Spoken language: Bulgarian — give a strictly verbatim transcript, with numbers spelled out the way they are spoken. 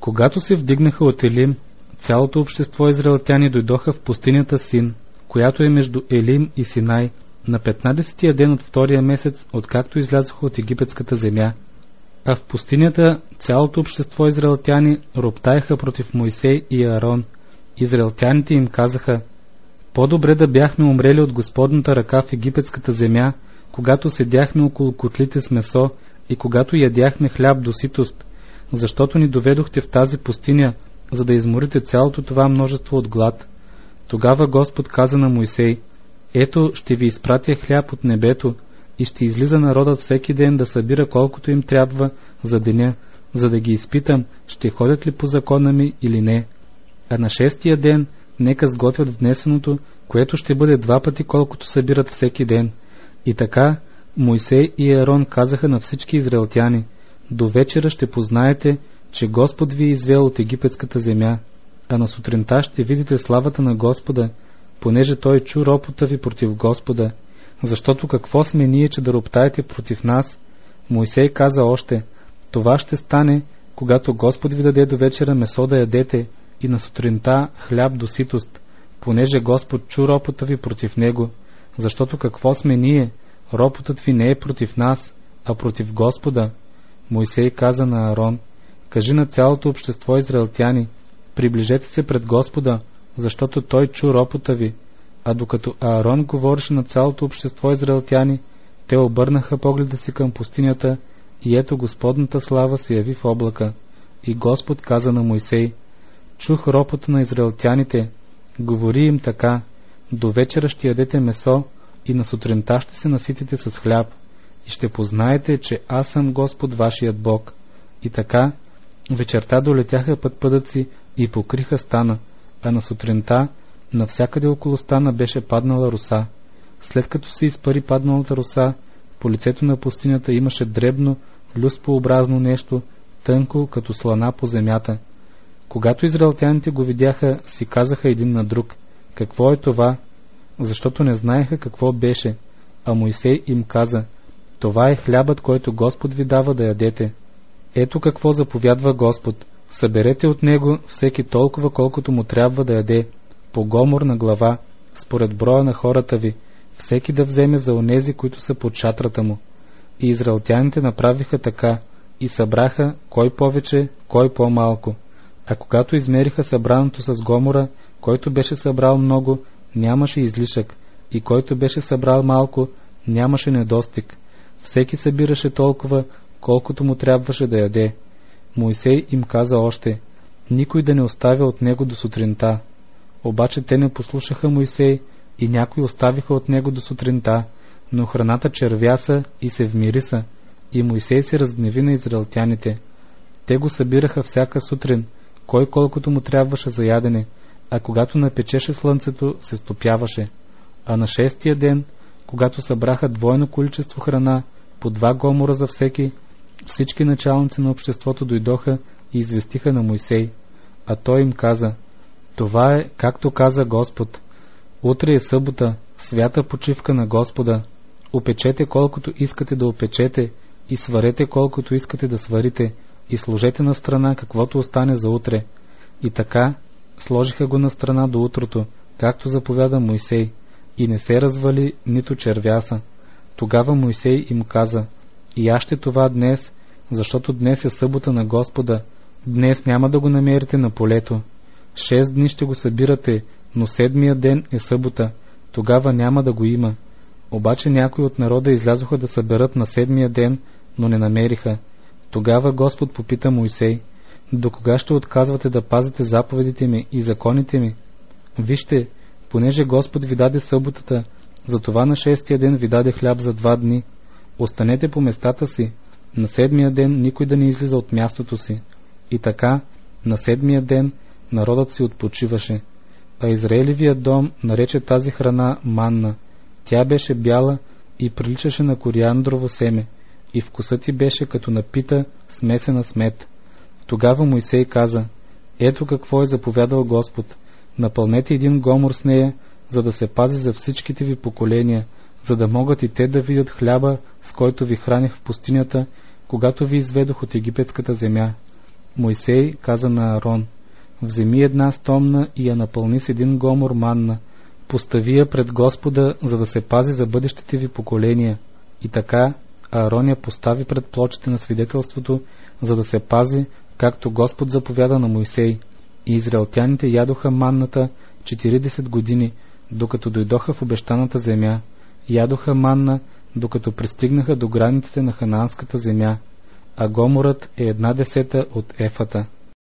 Когато се вдигнаха от Елим, цялото общество израелтяни дойдоха в пустинята Син, която е между Елим и Синай, на петнадесетия ден от втория месец, откакто излязоха от египетската земя. А в пустинята цялото общество израелтяни роптаеха против Мойсей и Аарон. Израелтяните им казаха: по-добре да бяхме умрели от Господната ръка в египетската земя, когато седяхме около котлите с месо и когато ядяхме хляб до ситост, защото ни доведохте в тази пустиня, за да изморите цялото това множество от глад. Тогава Господ каза на Мойсей: ето, ще ви изпратя хляб от небето и ще излиза народът всеки ден да събира колкото им трябва за деня, за да ги изпитам, ще ходят ли по закона ми или не. А на шестия ден нека сготвят внесеното, което ще бъде два пъти колкото събират всеки ден. И така Мойсей и Аарон казаха на всички израелтяни: до вечера ще познаете, че Господ ви е извел от египетската земя, а на сутринта ще видите славата на Господа, понеже Той чу ропота ви против Господа. Защото какво сме ние, че да роптаете против нас? Мойсей каза още: това ще стане, когато Господ ви даде до вечера месо да ядете и на сутринта хляб до ситост, понеже Господ чу ропота ви против Него. Защото какво сме ние? Ропотът ви не е против нас, а против Господа. Мойсей каза на Аарон: кажи на цялото общество израелтяни: приближете се пред Господа, защото Той чу ропота ви. А докато Аарон говореше на цялото общество израелтяни, те обърнаха погледа си към пустинята и ето Господната слава се яви в облака. И Господ каза на Мойсей: чух ропота на израелтяните, говори им така: до вечера ще ядете месо и на сутринта ще се наситите с хляб и ще познаете, че аз съм Господ вашият Бог. И така вечерта долетяха пътпъдъци и покриха стана, а на сутринта навсякъде около стана беше паднала роса. След като се изпари падналата роса, по лицето на пустинята имаше дребно, люспообразно нещо, тънко като слана по земята. Когато израелтяните го видяха, си казаха един на друг: какво е това? Защото не знаеха какво беше. А Мойсей им каза: това е хлябът, който Господ ви дава да ядете. Ето какво заповядва Господ: съберете от него всеки толкова, колкото му трябва да яде, по гомор на глава, според броя на хората ви, всеки да вземе за онези, които са под шатрата му. И израелтяните направиха така и събраха кой повече, кой по-малко. А когато измериха събраното с гомора, който беше събрал много, нямаше излишък, и който беше събрал малко, нямаше недостиг. Всеки събираше толкова, колкото му трябваше да яде. Мойсей им каза още: никой да не оставя от него до сутринта. Обаче те не послушаха Мойсей и някои оставиха от него до сутринта, но храната червяса и се вмириса, и Мойсей се разгневи на израелтяните. Те го събираха всяка сутрин, кой колкото му трябваше за ядене, а когато напечеше слънцето, се стопяваше. А на шестия ден, когато събраха двойно количество храна, по два гомора за всеки, всички началници на обществото дойдоха и известиха на Мойсей. А той им каза: това е, както каза Господ. Утре е събота, свята почивка на Господа. Опечете колкото искате да опечете и сварете колкото искате да сварите и сложете на страна каквото остане за утре. И така сложиха го на страна до утрото, както заповяда Мойсей, и не се развали нито червяса. Тогава Мойсей им каза: и аз ще това днес, защото днес е събота на Господа. Днес няма да го намерите на полето. Шест дни ще го събирате, но седмия ден е събота. Тогава няма да го има. Обаче някои от народа излязоха да съберат на седмия ден, но не намериха. Тогава Господ попита Мойсей: до кога ще отказвате да пазите заповедите ми и законите ми? Вижте, понеже Господ ви даде съботата, затова на шестия ден ви даде хляб за два дни. Останете по местата си. На седмия ден никой да не излиза от мястото си. И така, на седмия ден народът си отпочиваше. А Израелевият дом нарече тази храна манна. Тя беше бяла и приличаше на кориандрово семе, и вкусът й беше като напита смесена с мед. Тогава Мойсей каза: ето какво е заповядал Господ: напълнете един гомор с нея, за да се пази за всичките ви поколения, за да могат и те да видят хляба, с който ви храних в пустинята, когато ви изведох от египетската земя. Мойсей каза на Аарон: вземи една стомна и я напълни с един гомор манна, постави я пред Господа, за да се пази за бъдещите ви поколения. И така Аарон я постави пред плочите на свидетелството, за да се пази, както Господ заповяда на Мойсей. И израелтяните ядоха манната четиридесет години, докато дойдоха в обещаната земя. Ядоха манна, докато пристигнаха до границите на ханаанската земя, а гоморът е една десета от ефата.